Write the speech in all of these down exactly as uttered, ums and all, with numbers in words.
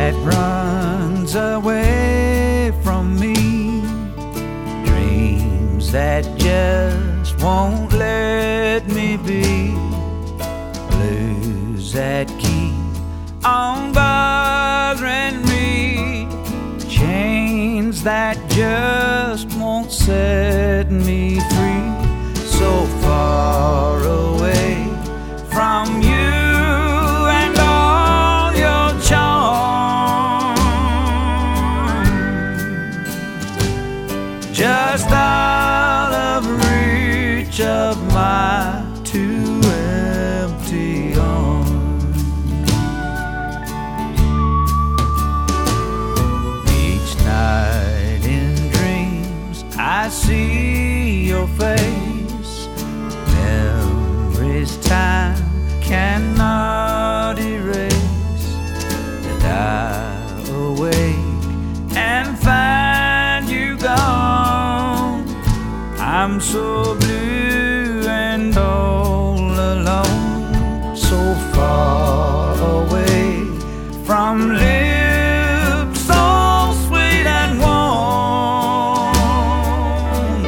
that runs away from me, dreams that just won't let me be, blues that keep on bothering me, chains that just won't set me free. So far away from you and all your charm, just out of reach of my two empty arms. Each night in dreams I see your face, memories time cannot erase, and I awake and find you gone. I'm so blue and all alone, so far away from lips so sweet and warm,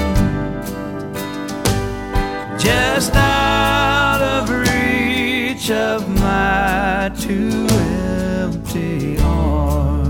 just out of reach of my two empty arms.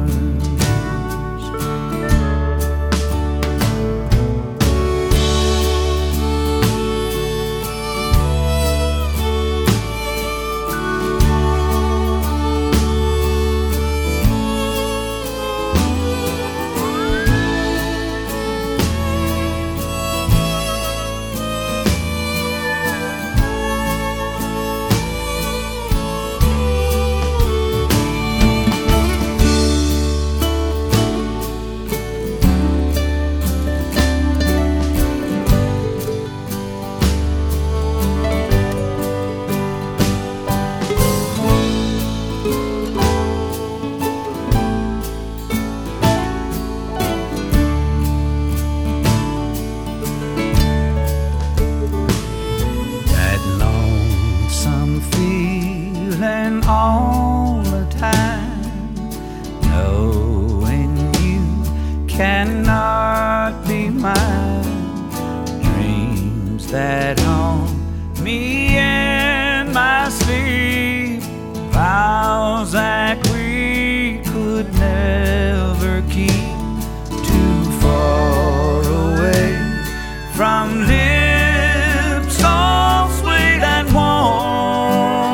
Feeling all the time, knowing you cannot be mine, dreams that haunt me in my sleep, vows that we could never keep, too far away from lips so sweet and warm,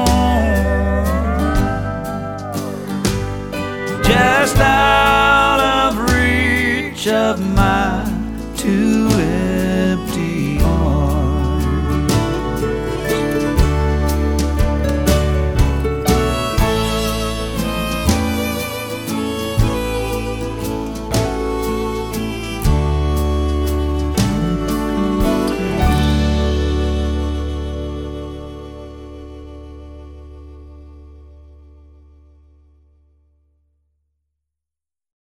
just out of reach of my